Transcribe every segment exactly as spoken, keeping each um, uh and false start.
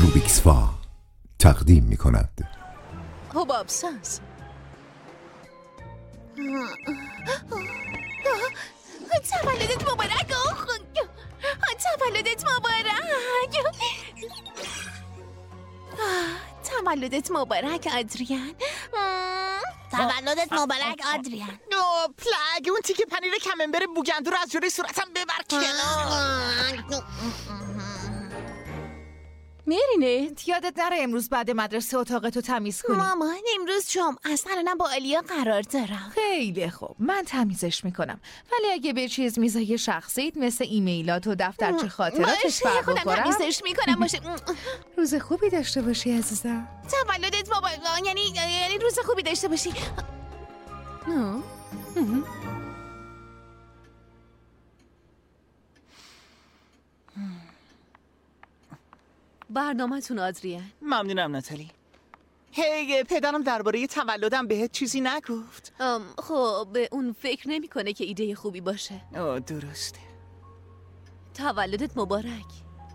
روبیکسفا تقدیم می کند حباب ساز. تولدت مبارک. تولدت مبارک. تولدت مبارک آدریان. تولدت مبارک آدریان. او پلگ، اون تیکه پنیر کممبر بوگندو رو از جلوی صورتم ببر کنار. میرینت یادت نره امروز بعد مدرسه اتاقتو تمیز کنی. مامان امروز جمعه است، الانم با آلیا قرار دارم. خیلی خوب، من تمیزش میکنم، ولی اگه به چیز میزای شخصیت مثل ایمیلات و دفترچه خاطراتش باشه فرق خودم بخورم تمیزش میکنم. باشه. روز خوبی داشته باشی عزیزم. تولدت مبارک. یعنی یعنی روز خوبی داشته باشی. برنامه‌تون آدریان. ممنونم ناتالی. هی پدرم درباره تولدم بهت چیزی نگفت؟ خب به اون فکر نمیکنه که ایده خوبی باشه. آه درسته. تولدت مبارک.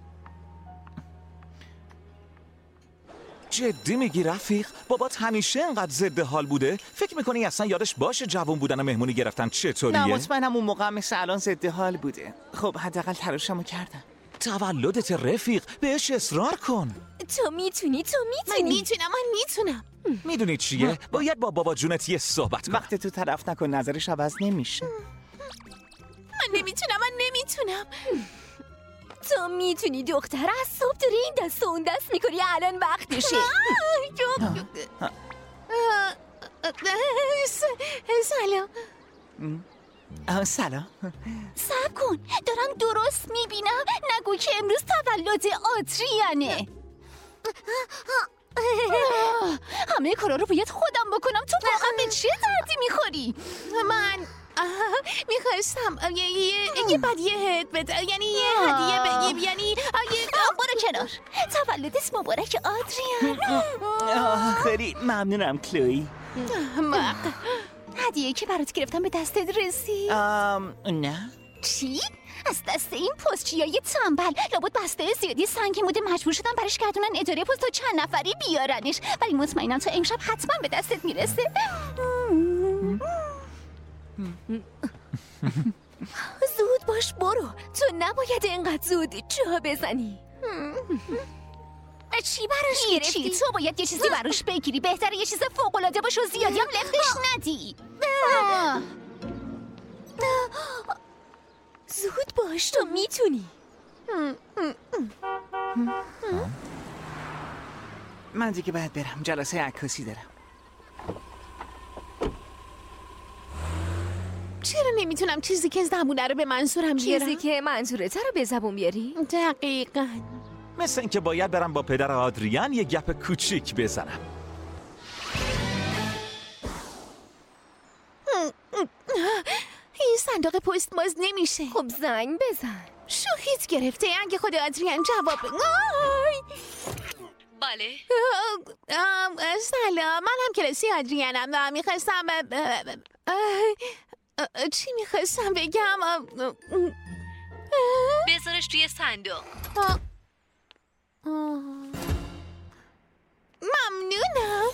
جدی میگی رفیق؟ بابات همیشه انقدر ضد حال بوده؟ فکر میکنی اصلا یادش باشه جوون بودن و مهمونی گرفتن چطوریه؟ نه مطمئنم اون موقع مثل الان ضد حال بوده. خب حداقل تلاشمو کردم. تولدت رفیق، بهش اصرار کن. تو میتونی تو میتونی من میتونم من میتونم میدونی چیه؟ باید با بابا جونت یه صحبت کن. وقتی تو طرف نکن، نظرش عوض نمیشه. من نمیتونم من نمیتونم تو میتونی دختر. از صبح داری این دست و اون دست میکنی، الان وقتشه. سلام. آه سلام. صبر کن، دارم درست میبینم. نگو که امروز تولد آدریانه. همه کارا رو باید خودم بکنم. تو واقعا به چه دردی میخوری؟ من میخواستم یه بعد یه هد بده، یعنی یه هدیه بگیم، یعنی برو کنار. تولدت مبارک آدریان. خیلی ممنونم کلوی. مق هدیه که برات گرفتم به دستت رسید؟ ام نه. چی؟ از دست این پستچیای تنبل. لابد بسته زیادی سنگین بوده، مجبور شدن برش گردونن اداره پست تا چند نفری بیارنش، ولی مطمئنم تا امشب حتما به دستت میرسه. زود باش برو، تو نباید اینقدر زود جا بزنی. چی براش گرفتی؟ تو باید یه چیزی براش بگیری. بهتره یه چیز فوق‌العاده باشه و زیادی هم لفتش ندی. زود باش، تو میتونی. من دیگه باید برم، جلسه عکاسی دارم. چرا نمیتونم چیزی که زبونه رو به منظورم بیارم؟ چیزی که منظورت رو به زبون بیاری؟ دقیقاً. مثل اینکه باید برم با پدر آدریان یه گپ کوچیک بزنم. این صندوق پست باز نمیشه. خب زنگ بزن. شوخیت گرفته. اگه خود آدریان جواب آی. بله. سلام، من هم کلاسی آدریانم. میخواستم چی میخواستم بگم؟ بذارش توی صندوق. ممنونم.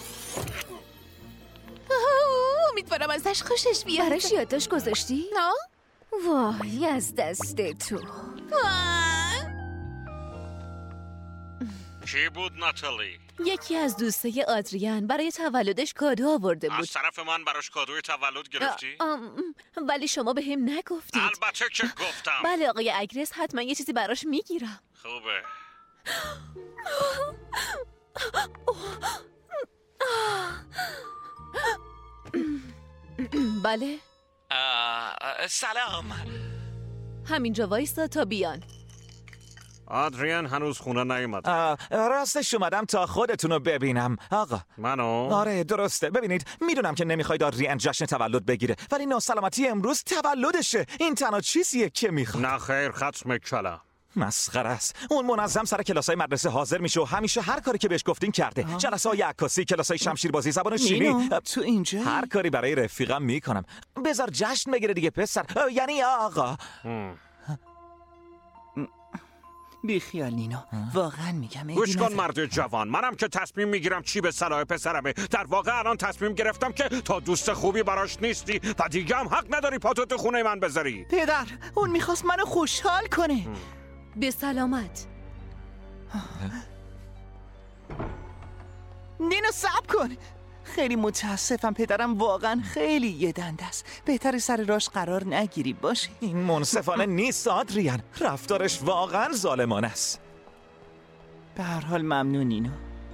امیدوارم ازش خوشش بیاد. براش یادداشت گذاشتی؟ نه. وای از دست تو. کی بود ناتالی؟ یکی از دوستای آدریان برای تولدش کادو آورده بود. از طرف من براش کادوی تولد گرفتی؟ ولی شما به هم نگفتید. البته که گفتم. بله آقای اگرس، حتما یه چیزی براش میگیرم. خوبه. بله. سلام. همینجا وایستا تا بیان. آدریان هنوز خونه نیومد. راستش اومدم تا خودتونو ببینم آقا. منو؟ آره درسته. ببینید میدونم که نمیخواید آدریان جشن تولد بگیره، ولی ناسلامتی امروز تولدشه. این تنها چیزیه که میخواد. نه خیر، ختم کلام. مسخره است. اون منظم سر کلاسای مدرسه حاضر میشه و همیشه هر کاری که بهش گفتین کرده. جلسه‌های عکاسی، کلاسای شمشیربازی، زبان چینی. تو اینجا هر کاری برای رفیقم میکنم. بذار جشن بگیره دیگه پسر. یعنی آقا. بیخیال نینو، واقعا میگم گوش کن مرد جوان، منم که تصمیم میگیرم چی به صلاح پسرمه. در واقع الان تصمیم گرفتم که تا دوست خوبی براش نیستی و دیگه هم حق نداری پاتو تو خونه من بذاری. پدر، اون میخواست منو خوشحال کنه. به سلامت. نینو صبر کن. خیلی متاسفم، پدرم واقعا خیلی یه دنده است. بهتره سر راش قرار نگیری باشه. این منصفانه نیست آدریان، رفتارش واقعا ظالمانه است. به هر حال ممنون نینو.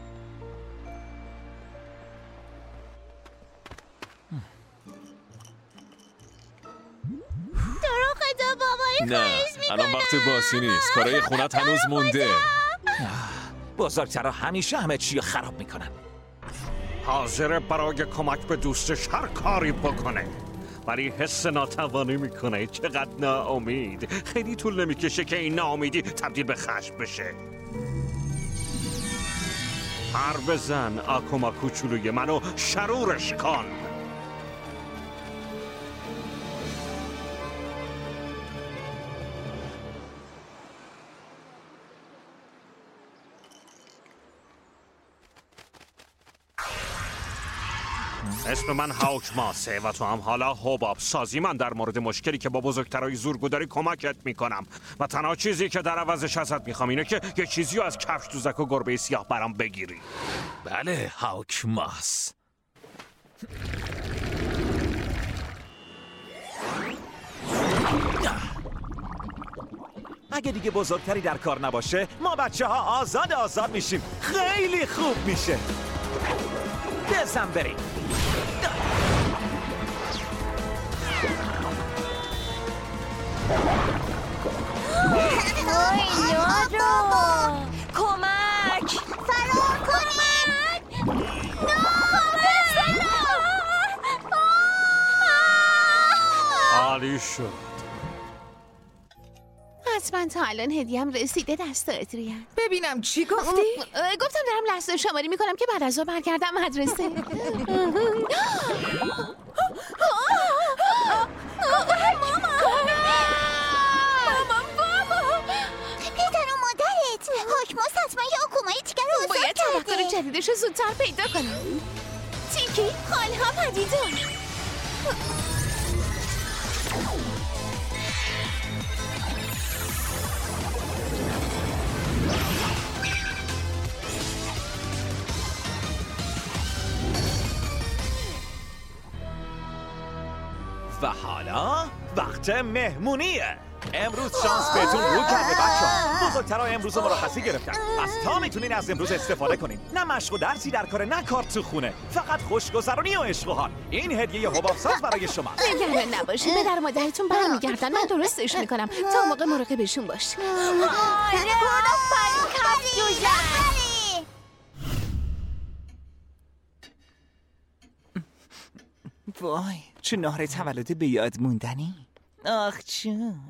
تو رو خدا بابای نه الان وقت باسی نیست، کارای خونت هنوز مونده. بزرگترها همیشه همه چی رو خراب میکنن. حاضر برای کمک به دوستش هر کاری بکنه، ولی حس ناتوانی میکنه. چقدر ناامید. خیلی طول نمیکشه که این ناامیدی تبدیل به خشم بشه. هر بزن آکوما کوچولوی منو شرورش کن. اسم من هاوک ماسه و تو هم حالا حباب سازی. من در مورد مشکلی که با بزرگترهای زورگو داری کمکت میکنم و تنها چیزی که در عوضش ازت میخوام اینه که یه چیزی از کفش دوزک و گربه سیاه برام بگیری. بله هاوک ماس. اگه دیگه بزرگتری در کار نباشه ما بچه ها آزاد آزاد میشیم. خیلی خوب میشه. بزن بریم. وای یارو کمک فرار کنید. عالی شد. حتما تا الان هدیه‌ام رسیده دست آدریان. ببینم چی گفتی؟ گفتم دارم لحظه شماری میکنم که بعد از ظهر برگردم مدرسه. پدر و مادرت حکماس حتما یه آکومای دیگر رو آزاد باید کرده. تفکر جدیدش رو زودتر پیدا کنم. تیکی خالها پدیدون. و حالا وقت مهمونیه. امروز شانس بهتون رو کرده بچه‌ها. بزرگترها امروز مرخصی گرفتن. پس تا میتونین از امروز استفاده کنین. نه مشق و درسی در کاره، نه کار تو خونه. فقط خوشگذرانی و عشق و حال. این هدیه حباب‌ساز برای شما. نگران نباشید، پدر و مادرتون برمیگردن. من درستش میکنم. تا موقع مراقبشون باش. آره برو کف دوزک. وای چه نهار تولد به یاد موندنی. آخ چون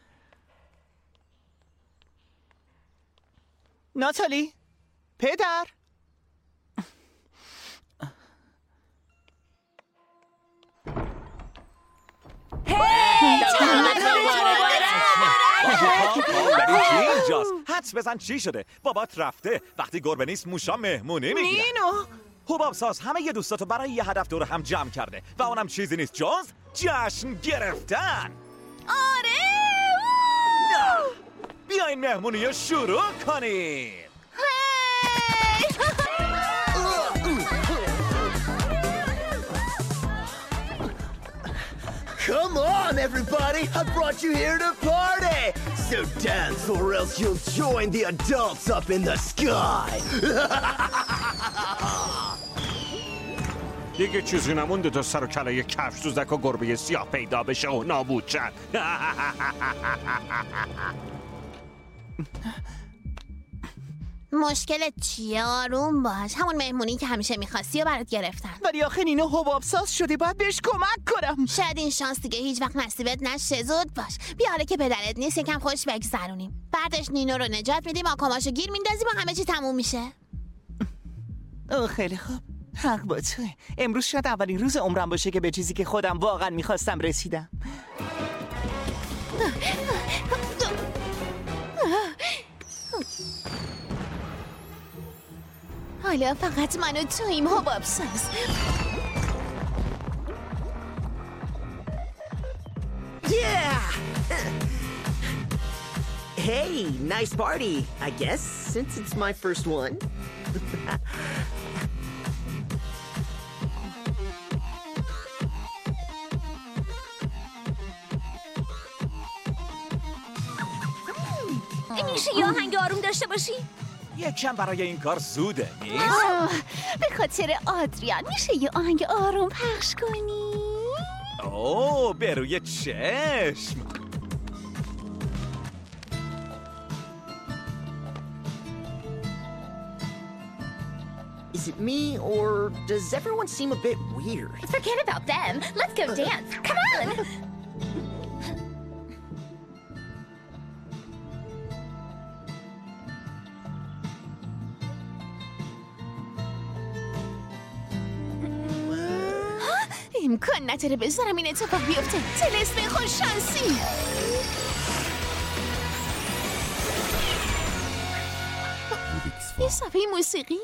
ناتالی پدر اینجاست. حدس بزن چی شده. بابات رفته. وقتی گربه نیست موشا مهمونی میگیرن. نینو حباب ساز همه یه دوستاتو برای یه هدف دور هم جمع کرده و اونم چیزی نیست جز جشن گرفتن. آره بیاین مهمونی رو شروع کنیم. Come on, everybody! I brought you here to party! So dance or else you'll join the adults up in the sky! دیگه چیزی نمونده تا سر و کله کفش دوزک و گربه سیاه پیدا بشه و نابود شد. مشکلت چیه؟ آروم باش. همون مهمونی که همیشه میخواستی و برات گرفتن. ولی آخه نینو حبابساز شده، باید بهش کمک کنم. شاید این شانس دیگه هیچ وقت نصیبت نشه. زود باش، بیا حالا که پدرت نیست یکم خوش بگذرونیم. بعدش نینو رو نجات میدیم، آکاماشو گیر میندازیم و همه چی تموم میشه. اوه خیلی خوب، حق با توه. امروز شاید اولین روز عمرم باشه که به چیزی که خودم واقعا میخواستم رسیدم. حالا فقط من و توییم حباب ساز. Yeah! Hey, nice party, I guess, since it's my first one. میشه یه آهنگ آروم داشته باشی؟ یک کم برای این کار زوده نیست؟ به خاطر آدریان میشه یه آهنگ آروم پخش کنی؟ اوه به روی چشم. Is it me, or does everyone seem a bit weird? Forget about them. Let's go dance. Come on. امکان نداره بذارم این اتفاق بیفته. طلسم خوششانسی. یه صفحه موسیقی؟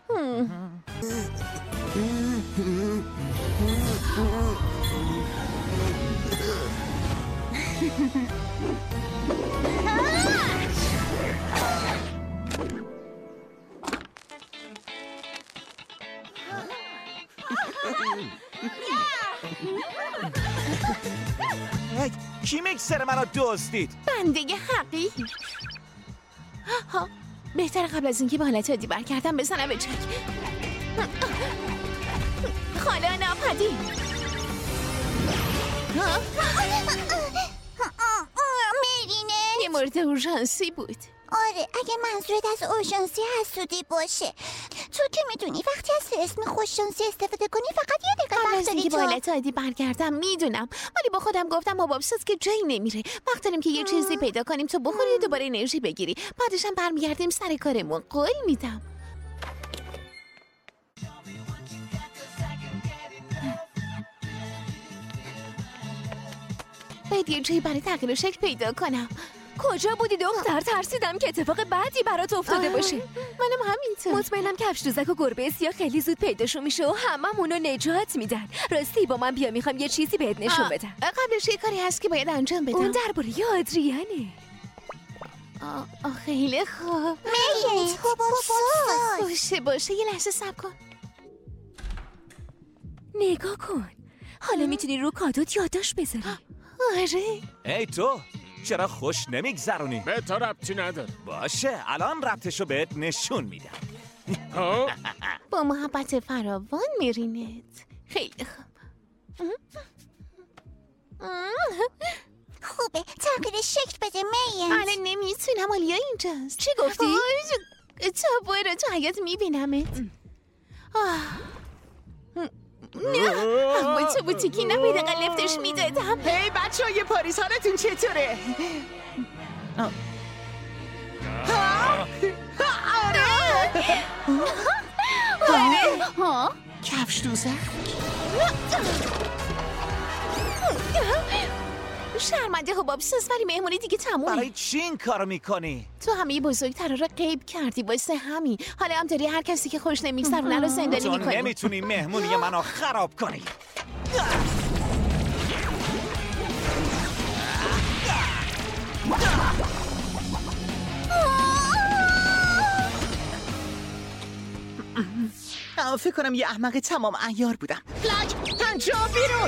کی میکسر منو دزدید؟ بنده حقی. ها بهتر قبل از اینکه به حالت عادی برگردم بزنم به چک. خاله ناپدید. مرینه یه مورد اورژانسی بود. آره اگه منظورت از اورژانسی حسودی باشه. تو که میدونی وقتی از اسم خوششانسی استفاده کنی فقط یه دقیقه قبل وقت از داری اینکه تو به حالت عادی برگردم میدونم، ولی با خودم گفتم حبابساز که جایی نمیره. وقت داریم که یه چیزی پیدا کنیم تو بخوری و دوباره انرژی بگیری. بعدش هم برمیگردیم سر کارمون. قول میدم. باید یه جایی برای تغییر شکل پیدا کنم. کجا بودی دختر؟ ترسیدم که اتفاق بدی برات افتاده باشه. منم همینطور. مطمئنم کفش دوزک و گربه سیاه خیلی زود پیداشون میشه و هممونو نجات میدن. راستی با من بیا، میخوام یه چیزی بهت نشون بدم. قبلش یه کاری هست که باید انجام بدم. اون درباره آدریانه. آه, آه خیلی خوب. مرینه حبابساز باشه باشه یه لحظه صبر کن. نگاه کن، حالا میتونی رو کادوت یادداشت بذاری. آره. ای تو چرا خوش نمیگذرونی؟ به تو ربطی نداره. باشه الان ربطشو بهت نشون میدم. با محبت فراوان میرینت. خیلی خوب. خوبه تغییر شکل بده مرینه. الان نمیتونم، آلیا اینجاست. چی گفتی؟ تو برو تو حیات میبینمت. نه با تو بوتیکی نبیده قلفتش میدادم. هی بچه های پاریس حالتون چطوره؟ آره کفش دوزک؟ شرمنده حبابساز، ولی مهمونی دیگه تمومه. برای چی این کارو میکنی؟ تو همه بزرگترا رو غیب کردی واسه همین. حالا هم داری هر کسی که خوش نمیگذرونه رو زندانی تو میکنی. نمیتونی مهمونی منو خراب کنی. فکر کنم یه احمق تمام عیار بودم. فلک پنجاه بیرون.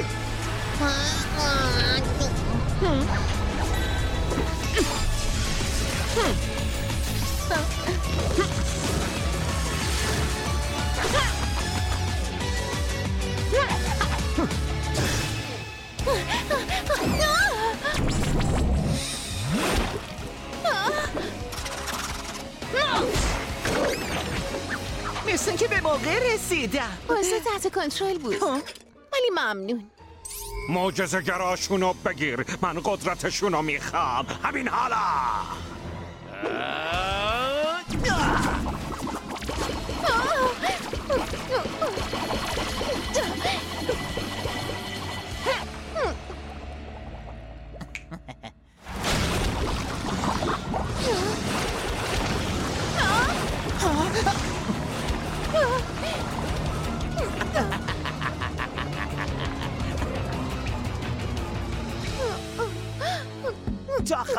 مثل که به موقع رسیدم. بازه تحت کنترل بود، ولی ممنون. معجزه گراشونو بگیر، من قدرتشونو میخوام همین حالا.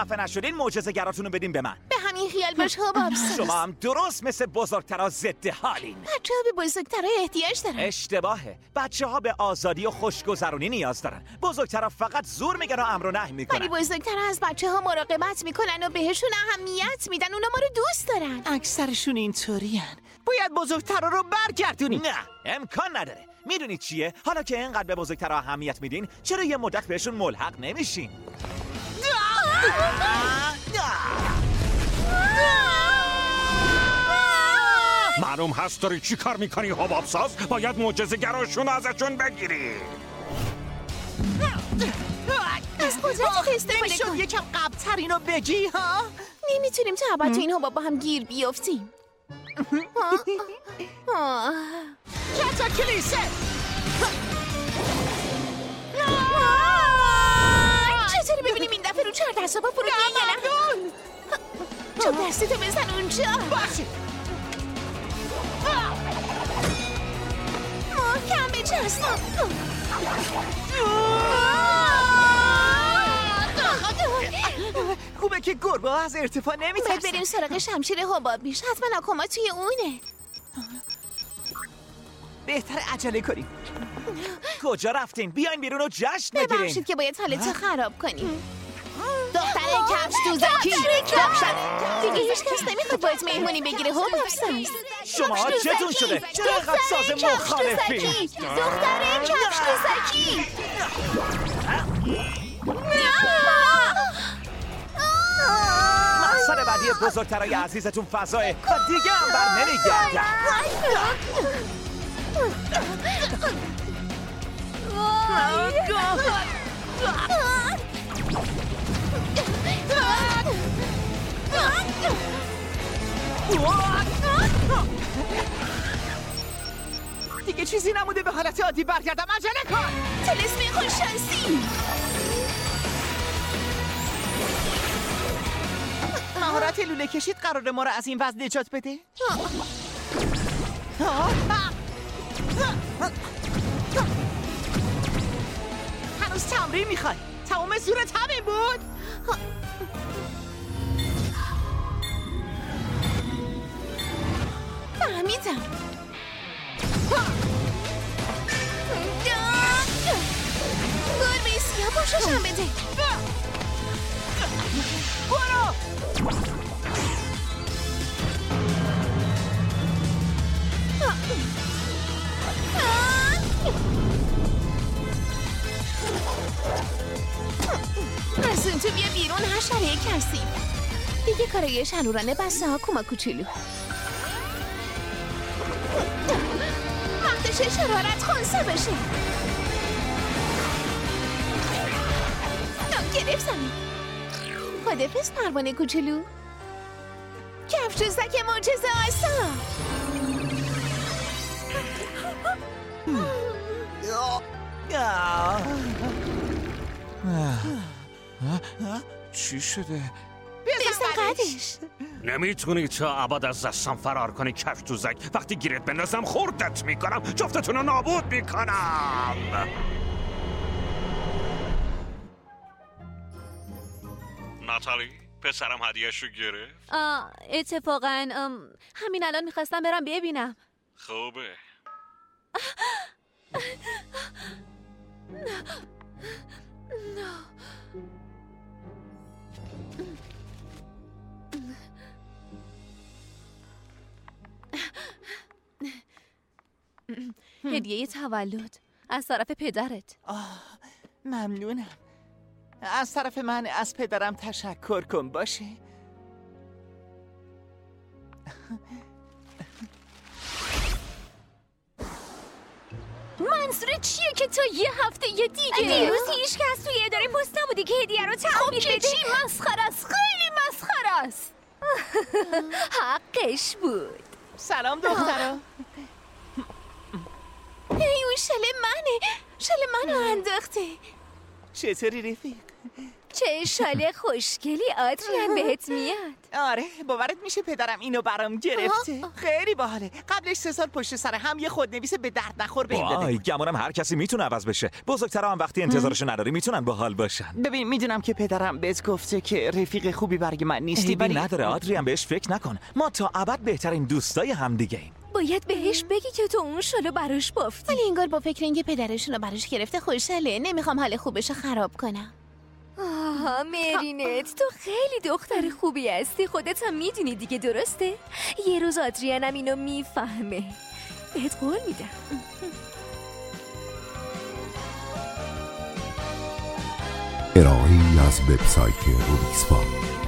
خفه نشدین معجزه گراتون رو بدین به من. به همین خیال باش حبابساز. شما هم درست مثل بزرگترها ضد حالین. بچه ها به بزرگترها احتیاج دارن. اشتباهه. بچه ها به آزادی و خوشگذرونی نیاز دارن. بزرگترها فقط زور میگن و امر و نهی میکنن. ولی بزرگترها از بچه ها مراقبت میکنن و بهشون اهمیت میدن. اونا ما رو دوست دارن. اکثرشون اینطورین. باید بزرگترها رو برگردونی. نه امکان نداره. میدونید چیه؟ حالا که اینقدر به بزرگترها اهمیت میدین، چرا یه مدت بهشون ملحق نمیشین؟ معلوم هست داری چی کار میکنی حبابساز؟ باید معجزه گراشون ازشون بگیری. از قدرت استفاده نمیشد کن. یکم قبل‌تر اینو بگی ها؟ نمیتونیم تا ابد تو این حباب با هم گیر بیافتیم. کتا کلیسه. چطوری ببینیم این دفعه رو چهار دست با فرو بیایی یا نه؟ چون دستتو بزن اونجا. باشه. محکم بچسب. خوبه که گربه از ارتفاع نمیترسن. باید بریم سراغ شمشیر حباب میشه. حتما آکوما توی اونه. بهتر عجله کنیم. کجا رفتین؟ بیاین بیرون و جشن بگیرین. ببخشید که باید حالتو خراب کنیم. دختر کفش دوزکی دختر دیگه هیچ کس نمیخواد باید مهمونی بگیره حبابساز. شما چتون شده؟ چرا اینقدر ساز مخالفین؟ دختر کفش دوزکی. مقصد بعدی بزرگترهای عزیزتون فضاه و دیگه هم بر نمیگردن. دیگه چیزی نموده به حالت عادی برگردم. عجله کن. تلسمی خوششانسی. مهارت لوله کشید قراره ما رو از این وضع نجات بده؟ هنوز تمرین میخوای؟ تمام زورت همین بود؟ فهمیدم. گربه سیاه پوششم بده. برو! از اون تو بیا بیرون حشره کسی. دیگه کارای شنورانه بسته ها کما کوچولو. وقتشه شرارت خونسا بشه. گرفت زمین. خدافظ پروانه کوچولو. کفش دوزک معجزه آسا. چی شده؟ بزن قدش. نمیتونی تا ابد از دستم فرار کنی کفش دوزک. وقتی گیرت بندازم خوردت میکنم. جفتتون رو نابود میکنم. ناتالی پسرم هدیه‌شو گرفت. آه اتفاقا ام، همین الان میخواستم برم ببینم. خوبه. هدیه تولد از طرف پدرت. آه ممنونم. از طرف من از پدرم تشکر کن باشه. منظور چیه که تا یه هفته یه دیگه دیروز هیچ کس توی اداره پست نبوده که هدیه رو تحویل بده؟ خب چی مسخره است، خیلی مسخره است. حقش بود. سلام دخترا. ای اون شل منه. شل منو انداخته. چطوری رفیق؟ چه شال خوشگلی آدریان بهت میاد. آره باورت میشه پدرم اینو برام گرفته. خیلی باحاله. قبلش سه سال پشت سر هم یه خودنویس به درد نخور بهم داده. وای گمونم هر کسی میتونه عوض بشه. بزرگترا هم وقتی انتظارشو نداری میتونن باحال باشن. ببین میدونم که پدرم بهت گفته که رفیق خوبی برای من نیستی، ولی ولی نداره آدریان، بهش فکر نکن. ما تا ابد بهترین دوستای همدیگه ایم. باید بهش بگی که تو اون شالو براش بافتی. ولی انگار با فکر اینکه پدرشون رو براش گرفته خوشحاله. نمیخوام حال خوبش خراب کنم. آها مرینت، تو خیلی دختر خوبی هستی. خودت هم میدونی دیگه، درسته؟ یه روز آدریانم اینو میفهمه. بهت قول میدم. ارائه‌ای از وبسایت روبیکس فام.